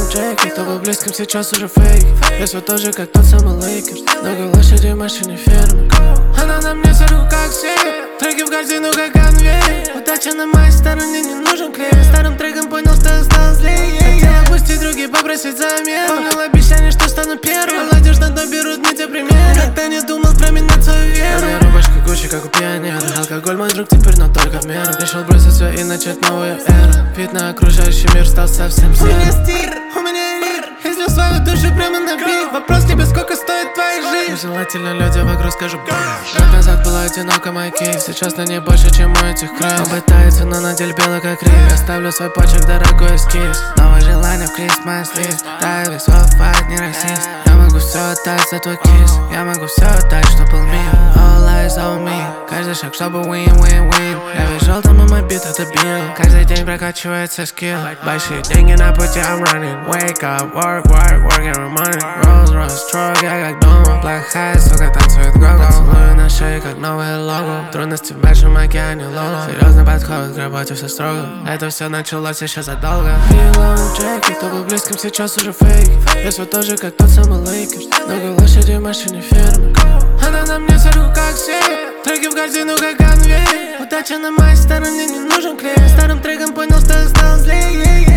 Джеки, кто был близким, сейчас уже фейк. Я все тоже как тот самый Лейкерс. Много лошадей, машины, фермы. Она на мне сверху, как все. Треки в корзину, как конвейер. Удача на моей стороне, не нужен клей. Старым треком понял, что стал злее. Хотел отпустить руки, попросить замену. Помнил обещание, что стану первым. Молодежь на дно берут мне те примеры. Когда не думал променять свою веру. Моя рубашка Гуччи, как у пионера. Алкоголь мой друг теперь, но только в меру. Решил бросить все и начать новую эру. Вид на окружающий мир стал совсем серым. У меня стиль, у меня мир. Излил свою душу прямо на бит. Вопрос тебе, сколько стоит твоя жизнь? Нежелательно люди вокруг скажут год назад была одинока моя кейс. Сейчас на ней больше, чем у этих крыс. Обытается, но на деле белый как рис. Оставлю свой почерк, дорогой эскиз. Новое желание в Christmas list. Да, я весь файт, не расист. Я могу все отдать за твой кис. Я могу все отдать, что был мир. All eyes on me. Каждый шаг, чтобы win, win, win. Я весь желтым, и мой бит это бил. Каждый день прокачивается скилл. Большие деньги на пути, I'm running. Wake up, work, work, work every morning. Rolls Royce, truck, я как дома. Black high, сука, танцует гого. Целую на шее, как новое лого. Трудности в большом океане лоло. Серьезный подход к работе, все строго. Это все началось еще задолго. Джеки, кто был близким, сейчас уже фейк. Я все тоже как тот самый Лейкерс. Много лошадей, машины, фермы. Она на мне сверху, как все. Треки в корзину, как конвейер. Удача на моей стороне, не нужен клей. Старым треком понял, что стал злее.